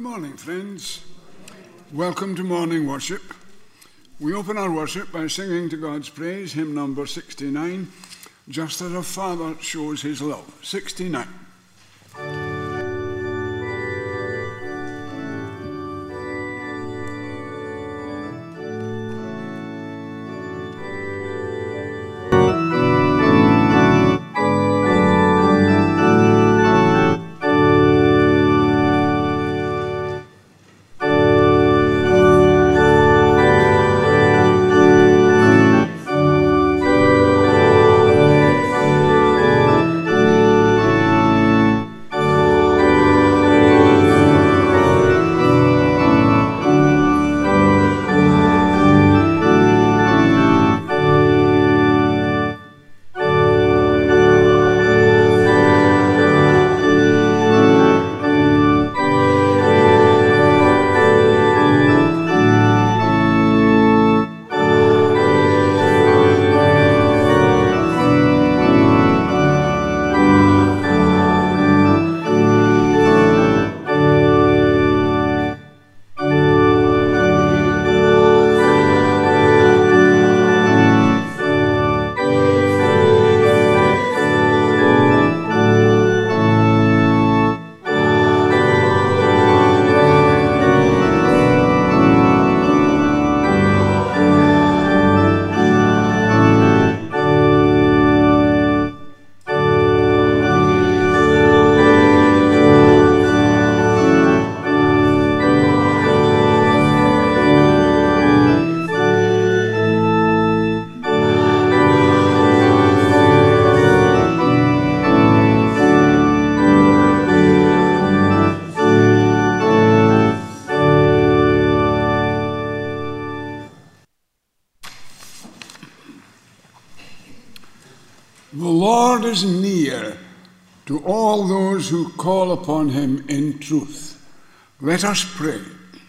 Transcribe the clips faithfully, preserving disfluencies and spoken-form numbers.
morning, friends. Welcome to morning worship. We open our worship by singing to God's praise, hymn number sixty-nine, Just as a Father Shows His Love. sixty-nine. The Lord is near to all those who call upon him in truth. Let us pray.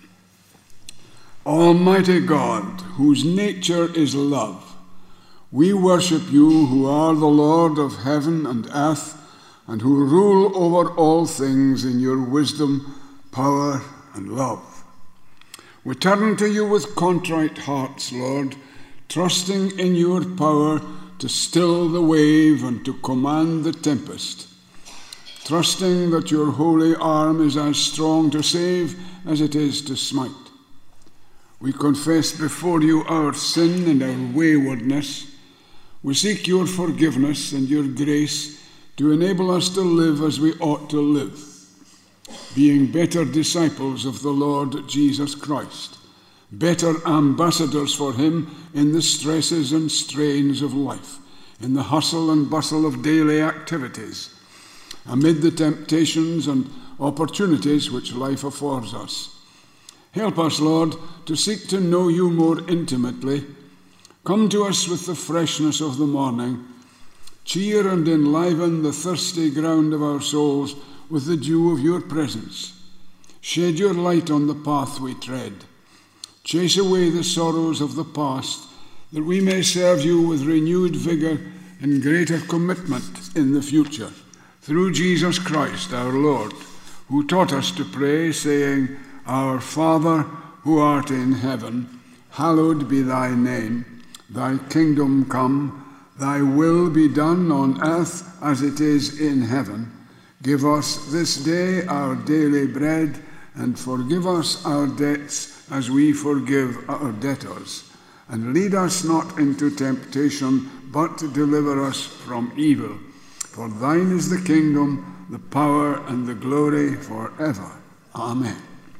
Almighty God, whose nature is love, we worship you who are the Lord of heaven and earth and who rule over all things in your wisdom, power, and love. We turn to you with contrite hearts, Lord, trusting in your power to still the wave and to command the tempest, trusting that your holy arm is as strong to save as it is to smite. We confess before you our sin and our waywardness. We seek your forgiveness and your grace to enable us to live as we ought to live, being better disciples of the Lord Jesus Christ, better ambassadors for him in the stresses and strains of life, in the hustle and bustle of daily activities, amid the temptations and opportunities which life affords us. Help us, Lord, to seek to know you more intimately. Come to us with the freshness of the morning. Cheer and enliven the thirsty ground of our souls with the dew of your presence. Shed your light on the path we tread. Chase away the sorrows of the past, that we may serve you with renewed vigour and greater commitment in the future. Through Jesus Christ our Lord, who taught us to pray, saying, Our Father, who art in heaven, hallowed be thy name. Thy kingdom come, thy will be done on earth as it is in heaven. Give us this day our daily bread, and forgive us our debts as we forgive our debtors. And lead us not into temptation, but deliver us from evil. For thine is the kingdom, the power, and the glory forever. Amen.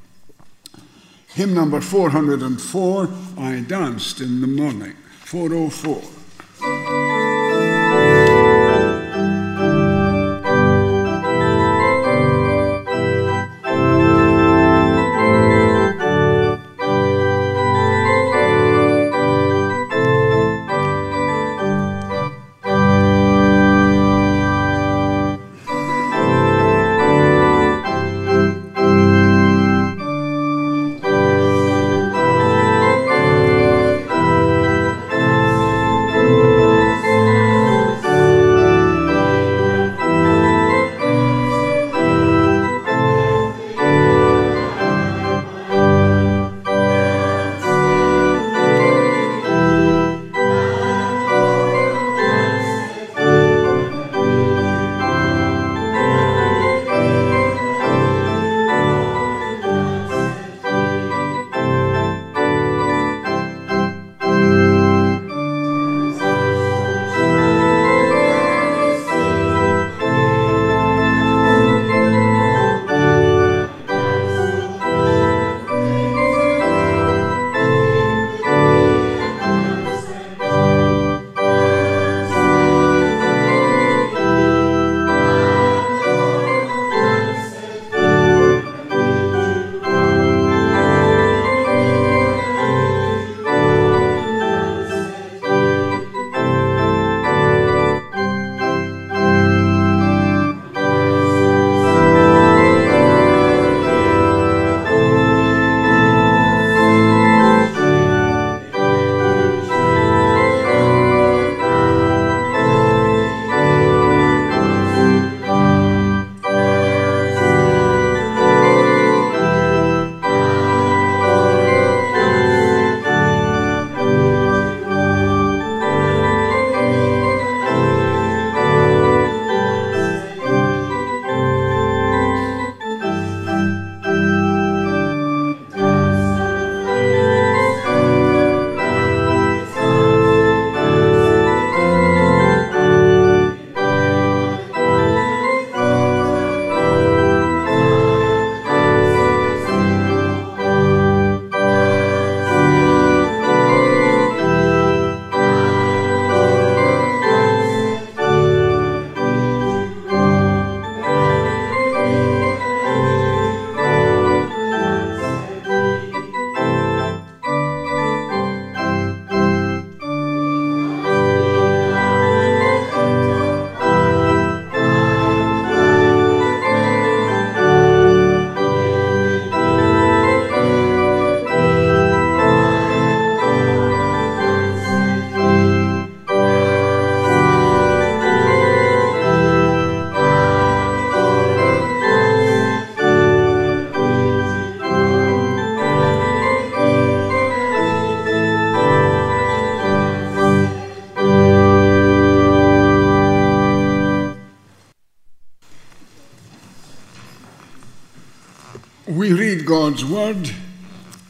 Hymn number four hundred four, I Danced in the Morning. four oh four. Thank you.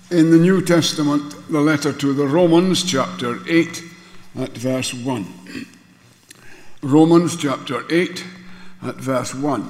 In the New Testament, the letter to the Romans, chapter eight, at verse one. Romans chapter eight, at verse one.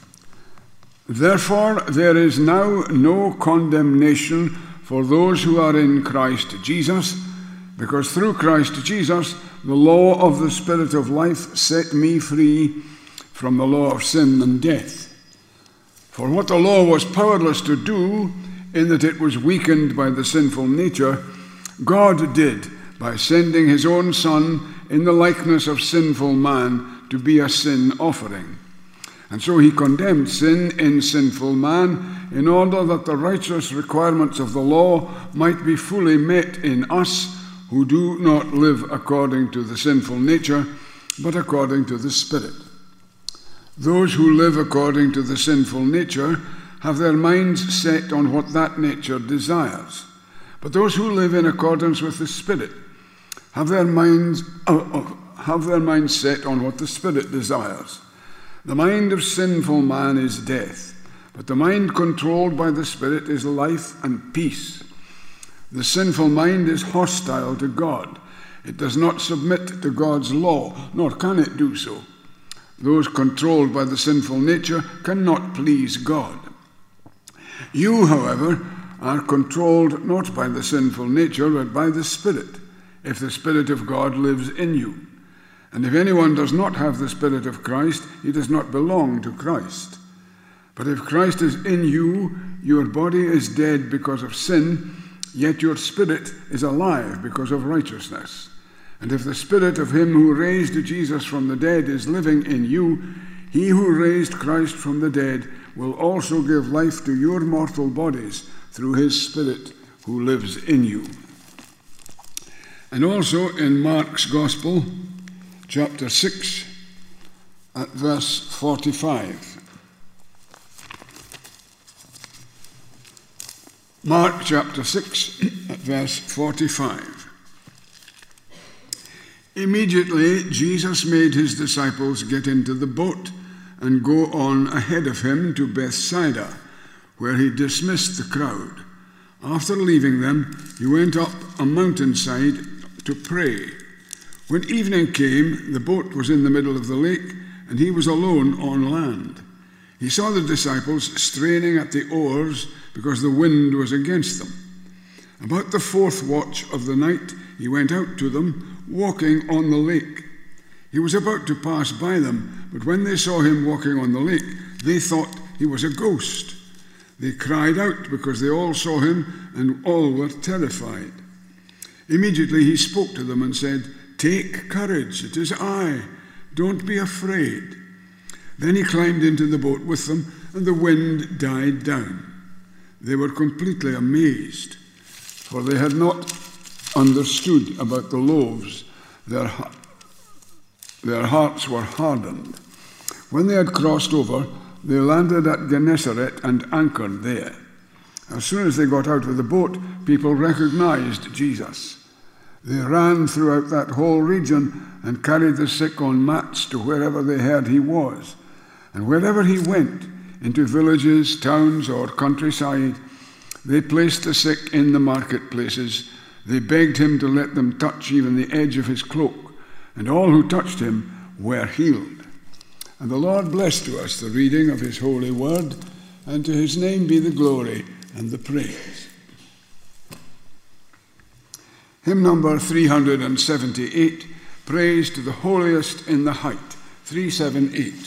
Therefore, there is now no condemnation for those who are in Christ Jesus, because through Christ Jesus, the law of the Spirit of life set me free from the law of sin and death. For what the law was powerless to do, in that it was weakened by the sinful nature, God did by sending his own Son in the likeness of sinful man to be a sin offering. And so he condemned sin in sinful man in order that the righteous requirements of the law might be fully met in us who do not live according to the sinful nature, but according to the Spirit. Those who live according to the sinful nature have their minds set on what that nature desires. But those who live in accordance with the Spirit have their minds uh, uh, have their minds set on what the Spirit desires. The mind of sinful man is death, but the mind controlled by the Spirit is life and peace. The sinful mind is hostile to God. It does not submit to God's law, nor can it do so. Those controlled by the sinful nature cannot please God. You, however, are controlled not by the sinful nature, but by the Spirit, if the Spirit of God lives in you. And if anyone does not have the Spirit of Christ, he does not belong to Christ. But if Christ is in you, your body is dead because of sin, yet your spirit is alive because of righteousness. And if the Spirit of him who raised Jesus from the dead is living in you, he who raised Christ from the dead will also give life to your mortal bodies through his Spirit who lives in you. And also in Mark's Gospel, chapter six, at verse forty-five. Mark chapter six, at verse forty-five. Immediately Jesus made his disciples get into the boat and go on ahead of him to Bethsaida, where he dismissed the crowd. After leaving them, he went up a mountainside to pray. When evening came, the boat was in the middle of the lake, and he was alone on land. He saw the disciples straining at the oars because the wind was against them. About the fourth watch of the night, he went out to them, walking on the lake. He was about to pass by them, but when they saw him walking on the lake, they thought he was a ghost. They cried out because they all saw him, and all were terrified. Immediately he spoke to them and said, "Take courage, it is I. Don't be afraid." Then he climbed into the boat with them, and the wind died down. They were completely amazed, for they had not understood about the loaves. Their, their hearts were hardened. When they had crossed over, they landed at Gennesaret and anchored there. As soon as they got out of the boat, people recognized Jesus. They ran throughout that whole region and carried the sick on mats to wherever they heard he was. And wherever he went, into villages, towns, or countryside, they placed the sick in the marketplaces. They begged him to let them touch even the edge of his cloak, and all who touched him were healed. And the Lord bless to us the reading of his holy word, and to his name be the glory and the praise. Hymn number three hundred seventy-eight, Praise to the Holiest in the Height, three seventy-eight.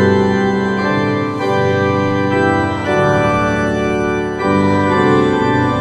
Thank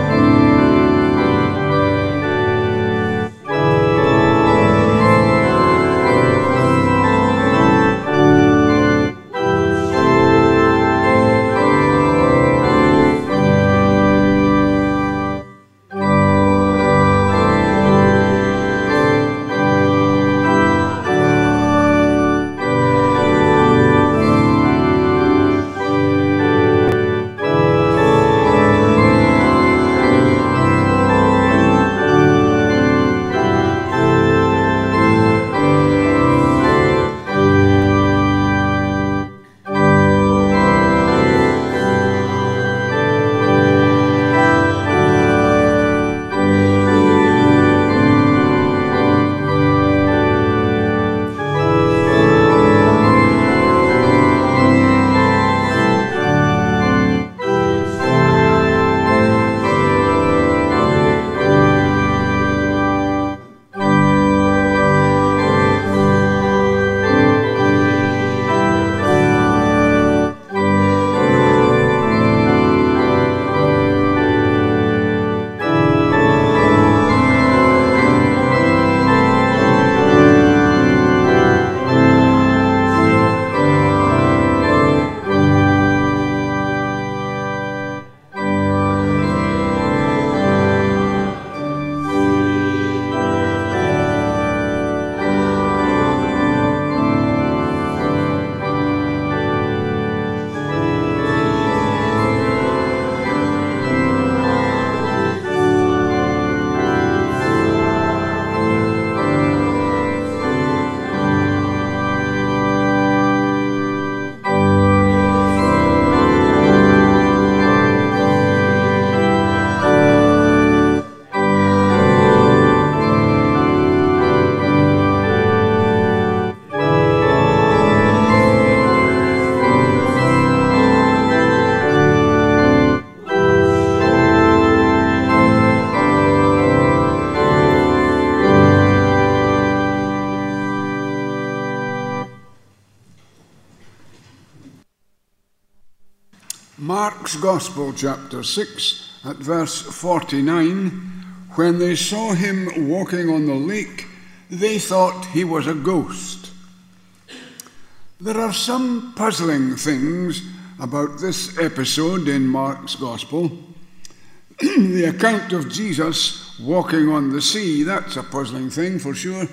Mark's Gospel, chapter six, at verse forty-nine, when they saw him walking on the lake, they thought he was a ghost. There are some puzzling things about this episode in Mark's Gospel. The account of Jesus walking on the sea, that's a puzzling thing for sure.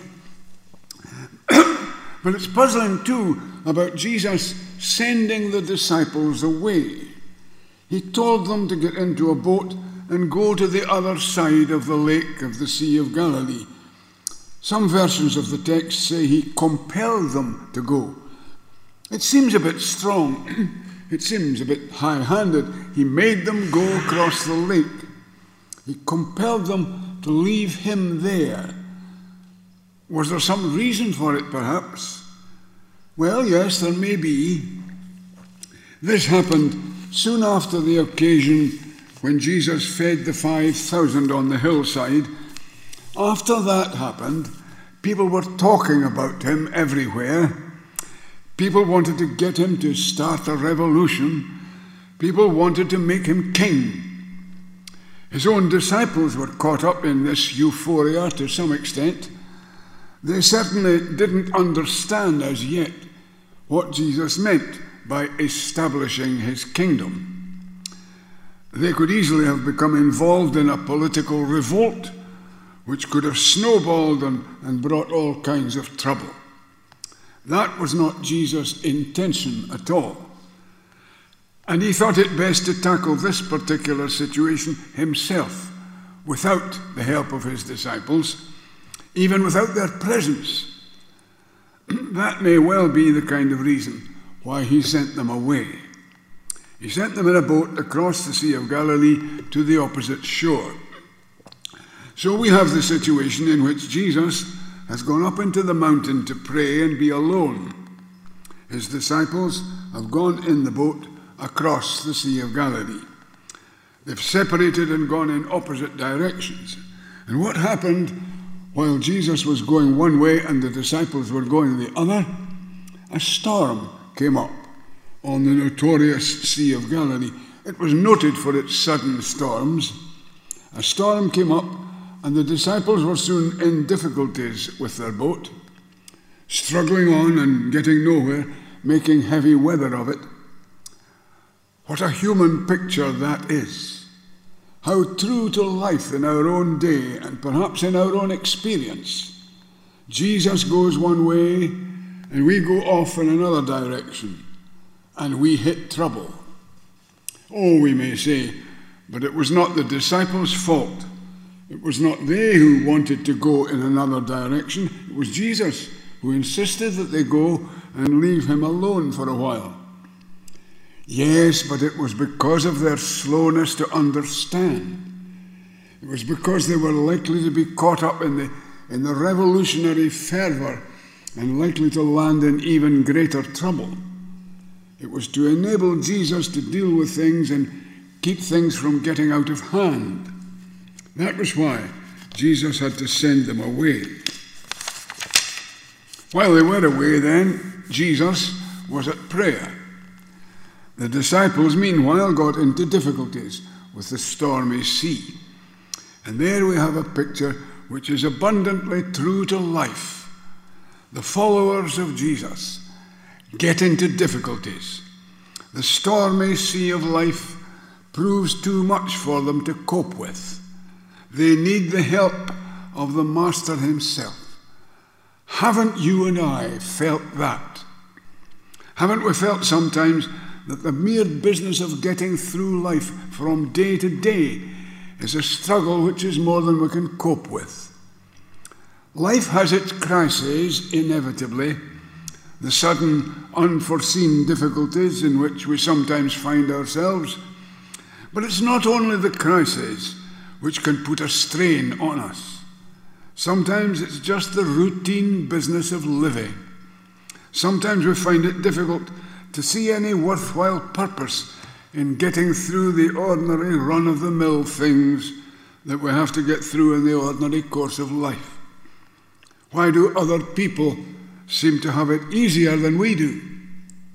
But it's puzzling too about Jesus sending the disciples away. He told them to get into a boat and go to the other side of the lake of the Sea of Galilee. Some versions of the text say he compelled them to go. It seems a bit strong. It seems a bit high-handed. He made them go across the lake. He compelled them to leave him there. Was there some reason for it, perhaps? Well, yes, there may be. This happened soon after the occasion when Jesus fed the five thousand on the hillside. After that happened, people were talking about him everywhere. People wanted to get him to start a revolution. People wanted to make him king. His own disciples were caught up in this euphoria to some extent. They certainly didn't understand as yet what Jesus meant by establishing his kingdom. They could easily have become involved in a political revolt, which could have snowballed and, and brought all kinds of trouble. That was not Jesus' intention at all. And he thought it best to tackle this particular situation himself, without the help of his disciples, even without their presence. That may well be the kind of reason why he sent them away. He sent them in a boat across the Sea of Galilee to the opposite shore. So we have the situation in which Jesus has gone up into the mountain to pray and be alone. His disciples have gone in the boat across the Sea of Galilee. They've separated and gone in opposite directions. And what happened while Jesus was going one way and the disciples were going the other? A storm came up on the notorious Sea of Galilee. It was noted for its sudden storms. A storm came up, and the disciples were soon in difficulties with their boat, struggling on and getting nowhere, making heavy weather of it. What a human picture that is. How true to life in our own day and perhaps in our own experience. Jesus goes one way and we go off in another direction and we hit trouble. Oh, we may say, but it was not the disciples' fault. It was not they who wanted to go in another direction. It was Jesus who insisted that they go and leave him alone for a while. Yes, but it was because of their slowness to understand. It was because they were likely to be caught up in the, in the revolutionary fervour and likely to land in even greater trouble. It was to enable Jesus to deal with things and keep things from getting out of hand. That was why Jesus had to send them away. While they were away then, Jesus was at prayer. The disciples, meanwhile, got into difficulties with the stormy sea. And there we have a picture which is abundantly true to life. The followers of Jesus get into difficulties. The stormy sea of life proves too much for them to cope with. They need the help of the Master himself. Haven't you and I felt that? Haven't we felt sometimes that the mere business of getting through life from day to day is a struggle which is more than we can cope with? Life has its crises, inevitably, the sudden, unforeseen difficulties in which we sometimes find ourselves. But it's not only the crises which can put a strain on us. Sometimes it's just the routine business of living. Sometimes we find it difficult to see any worthwhile purpose in getting through the ordinary run-of-the-mill things that we have to get through in the ordinary course of life. Why do other people seem to have it easier than we do?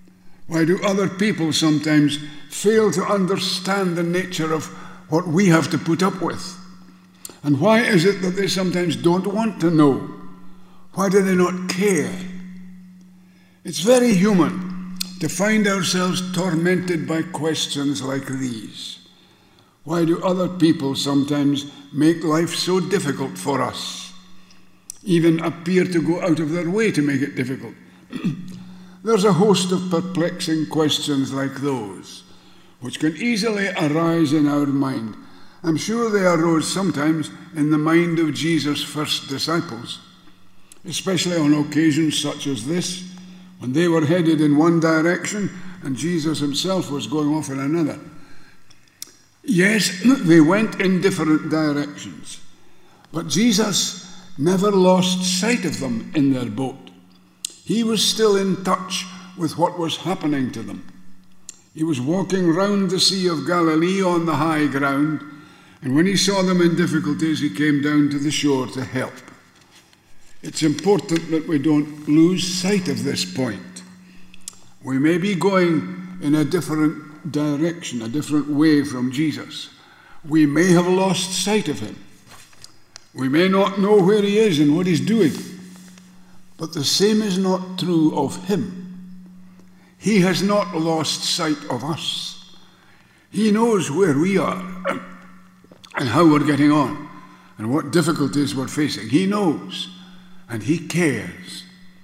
Why do other people sometimes fail to understand the nature of what we have to put up with? And why is it that they sometimes don't want to know? Why do they not care? It's very human to find ourselves tormented by questions like these. Why do other people sometimes make life so difficult for us, even appear to go out of their way to make it difficult? There's a host of perplexing questions like those, which can easily arise in our mind. I'm sure they arose sometimes in the mind of Jesus' first disciples, especially on occasions such as this, when they were headed in one direction and Jesus himself was going off in another. Yes, they went in different directions, but Jesus never lost sight of them in their boat. He was still in touch with what was happening to them. He was walking round the Sea of Galilee on the high ground, and when he saw them in difficulties, he came down to the shore to help. It's important that we don't lose sight of this point. We may be going in a different direction, a different way from Jesus. We may have lost sight of him. We may not know where he is and what he's doing. But the same is not true of him. He has not lost sight of us. He knows where we are and how we're getting on and what difficulties we're facing. He knows and he cares.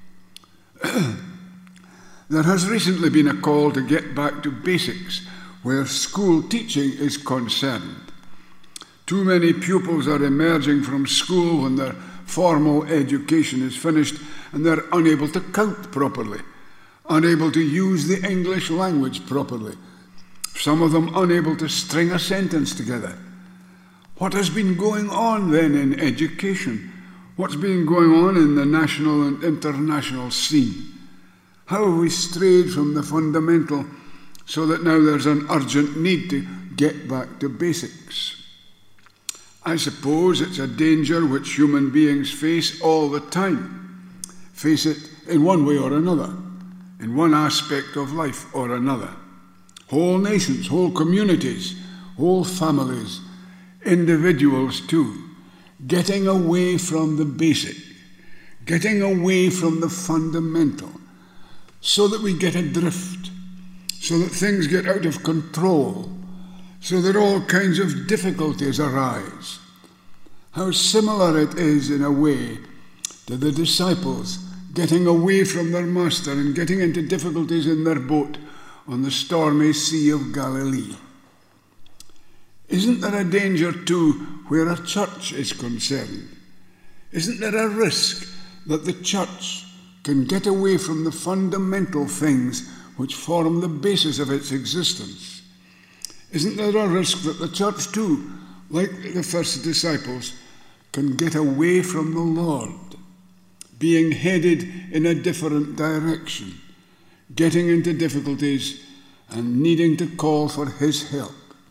There has recently been a call to get back to basics where school teaching is concerned. Too many pupils are emerging from school when their formal education is finished and they're unable to count properly, unable to use the English language properly, some of them unable to string a sentence together. What has been going on then in education? What's been going on in the national and international scene? How have we strayed from the fundamental so that now there's an urgent need to get back to basics? I suppose it's a danger which human beings face all the time. Face it in one way or another, in one aspect of life or another. Whole nations, whole communities, whole families, individuals too, getting away from the basic, getting away from the fundamental, so that we get adrift, so that things get out of control, so that all kinds of difficulties arise. How similar it is in a way to the disciples getting away from their master and getting into difficulties in their boat on the stormy Sea of Galilee. Isn't there a danger too where a church is concerned? Isn't there a risk that the church can get away from the fundamental things which form the basis of its existence? Isn't there a risk that the church too, like the first disciples, can get away from the Lord, being headed in a different direction, getting into difficulties and needing to call for his help?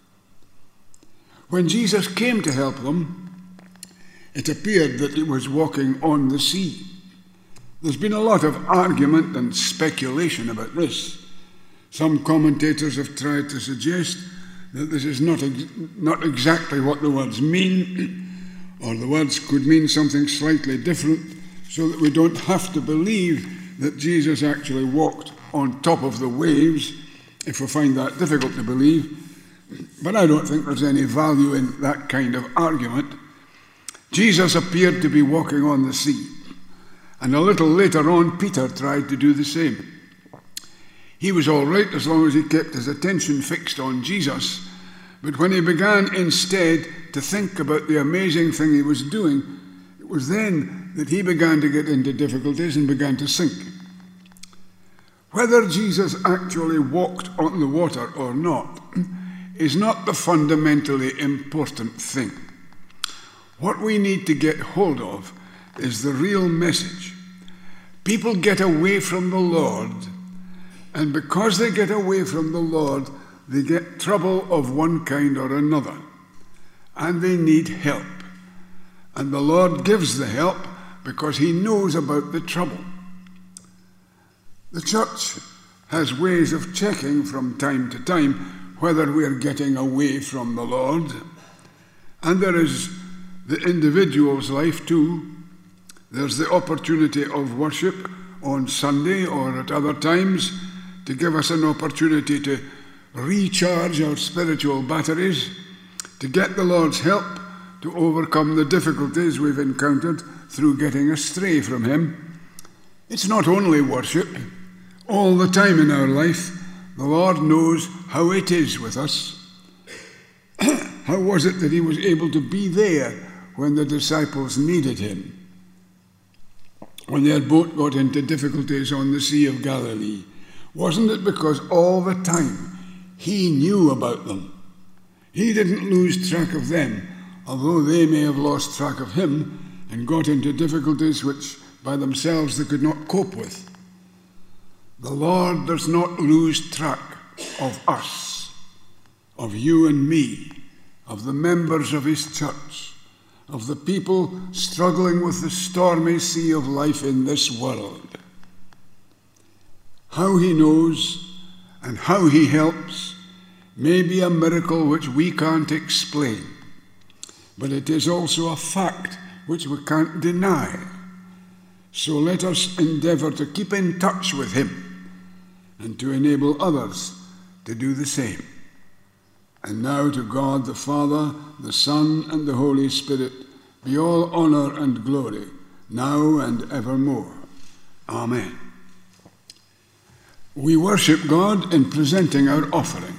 When Jesus came to help them, it appeared that he was walking on the sea. There's been a lot of argument and speculation about this. Some commentators have tried to suggest that this is not, ex- not exactly what the words mean, or the words could mean something slightly different, so that we don't have to believe that Jesus actually walked on top of the waves, if we find that difficult to believe. But I don't think there's any value in that kind of argument. Jesus appeared to be walking on the sea, and a little later on, Peter tried to do the same. He was all right as long as he kept his attention fixed on Jesus, but when he began instead to think about the amazing thing he was doing, it was then that he began to get into difficulties and began to sink. Whether Jesus actually walked on the water or not is not the fundamentally important thing. What we need to get hold of is the real message. People get away from the Lord, and because they get away from the Lord, they get trouble of one kind or another, and they need help. And the Lord gives the help because he knows about the trouble. The church has ways of checking from time to time whether we're getting away from the Lord. And there is the individual's life too. There's the opportunity of worship on Sunday or at other times to give us an opportunity to recharge our spiritual batteries, to get the Lord's help to overcome the difficulties we've encountered through getting astray from Him. It's not only worship. All the time in our life, the Lord knows how it is with us. How was it that He was able to be there when the disciples needed Him? When their boat got into difficulties on the Sea of Galilee, wasn't it because all the time He knew about them? He didn't lose track of them, although they may have lost track of Him and got into difficulties which by themselves they could not cope with. The Lord does not lose track of us, of you and me, of the members of His church, of the people struggling with the stormy sea of life in this world. How He knows and how He helps may be a miracle which we can't explain, but it is also a fact which we can't deny. So let us endeavour to keep in touch with Him and to enable others to do the same. And now to God the Father, the Son, and the Holy Spirit be all honour and glory, now and evermore. Amen. We worship God in presenting our offering.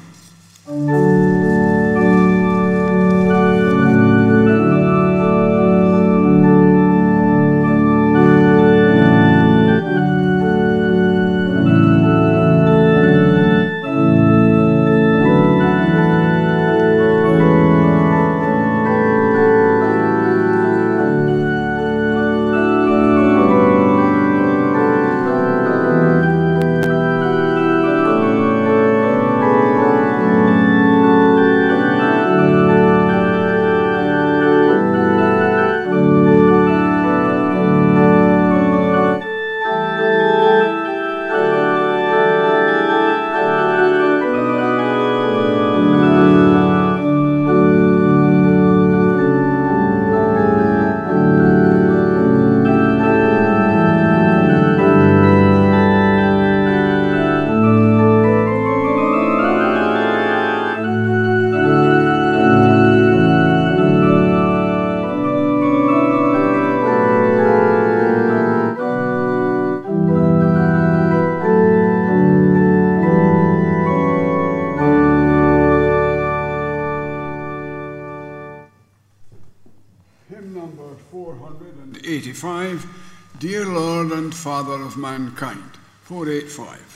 eighty-five, Dear Lord and Father of Mankind, four eighty-five.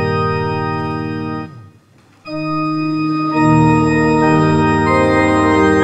Thank you.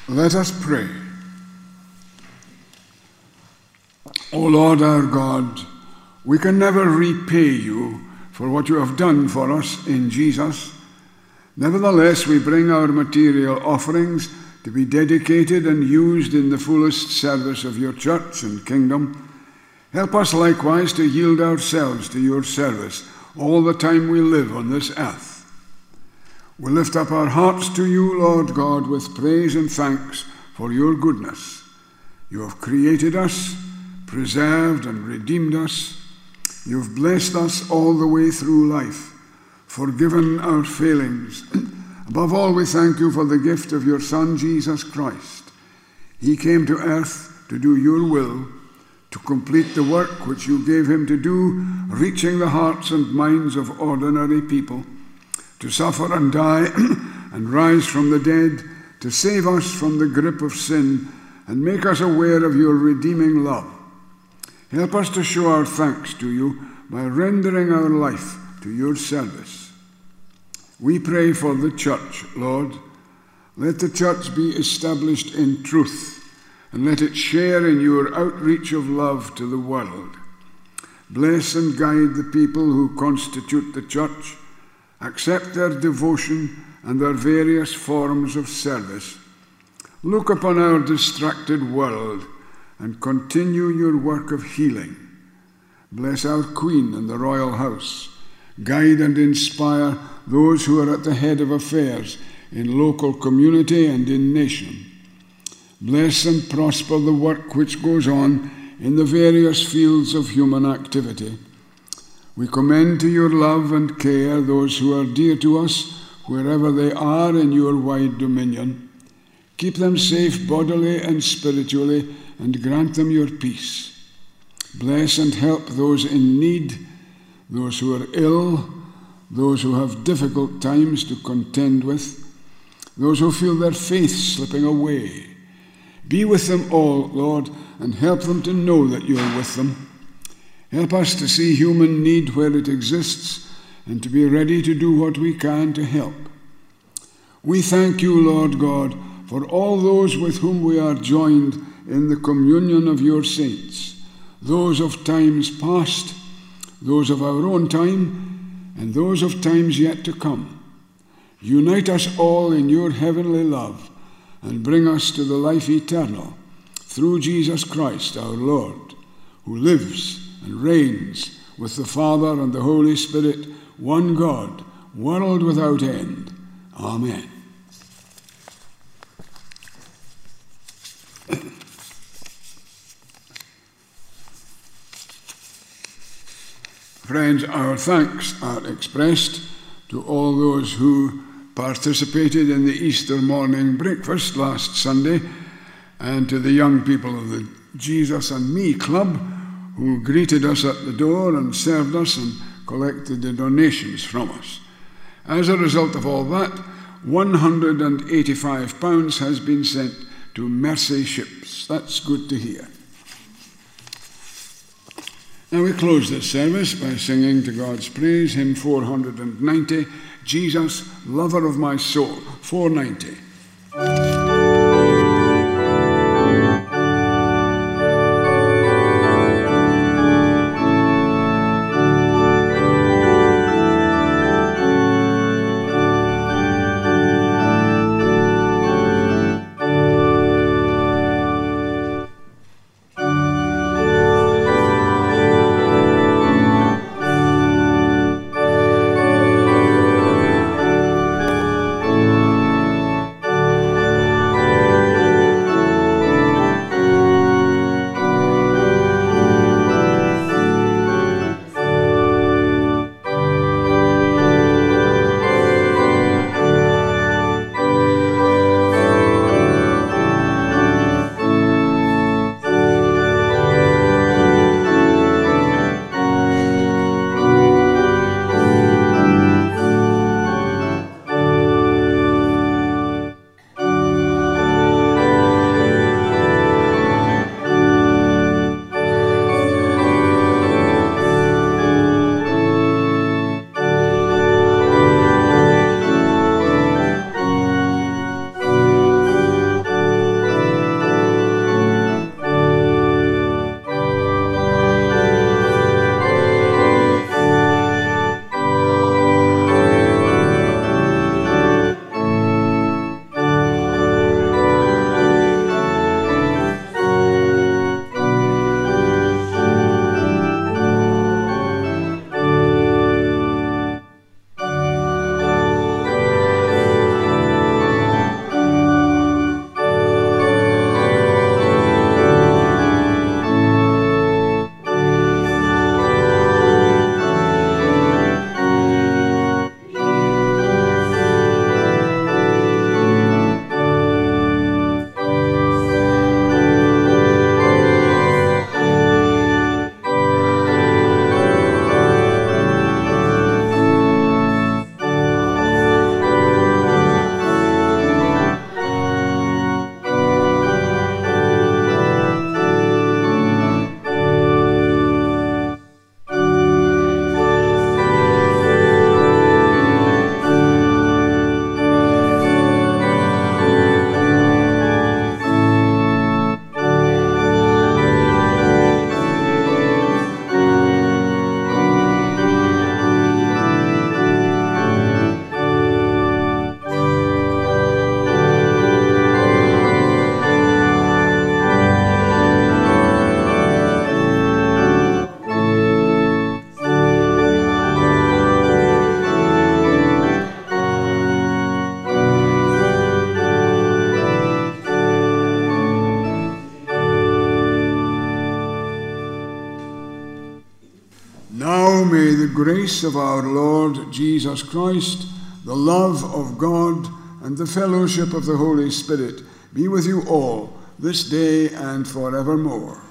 Let us pray. O Lord our God, we can never repay you for what you have done for us in Jesus. Nevertheless, we bring our material offerings to be dedicated and used in the fullest service of your church and kingdom. Help us likewise to yield ourselves to your service all the time we live on this earth. We lift up our hearts to you, Lord God, with praise and thanks for your goodness. You have created us, preserved and redeemed us. You've blessed us all the way through life, forgiven our failings. Above all, we thank you for the gift of your Son, Jesus Christ. He came to earth to do your will, to complete the work which you gave him to do, reaching the hearts and minds of ordinary people, to suffer and die and rise from the dead, to save us from the grip of sin and make us aware of your redeeming love. Help us to show our thanks to you by rendering our life to your service. We pray for the church, Lord. Let the church be established in truth, and let it share in your outreach of love to the world. Bless and guide the people who constitute the church. Accept their devotion and their various forms of service. Look upon our distracted world and continue your work of healing. Bless our Queen and the royal house. Guide and inspire those who are at the head of affairs in local community and in nation. Bless and prosper the work which goes on in the various fields of human activity. We commend to your love and care those who are dear to us, wherever they are in your wide dominion. Keep them safe bodily and spiritually, and grant them your peace. Bless and help those in need, those who are ill, those who have difficult times to contend with, those who feel their faith slipping away. Be with them all, Lord, and help them to know that you're with them. Help us to see human need where it exists and to be ready to do what we can to help. We thank you, Lord God, for all those with whom we are joined in the communion of your saints, those of times past, those of our own time, and those of times yet to come. Unite us all in your heavenly love and bring us to the life eternal through Jesus Christ our Lord, who lives and reigns with the Father and the Holy Spirit, one God, world without end. Amen. Friends, our thanks are expressed to all those who participated in the Easter morning breakfast last Sunday, and to the young people of the Jesus and Me Club who greeted us at the door and served us and collected the donations from us. As a result of all that, one hundred eighty-five pounds has been sent to Mercy Ships. That's good to hear. Now we close this service by singing to God's praise, hymn four hundred ninety, Jesus, Lover of My Soul, four ninety. Thank you. grace of our Lord Jesus Christ, the love of God, and the fellowship of the Holy Spirit be with you all, this day and forevermore.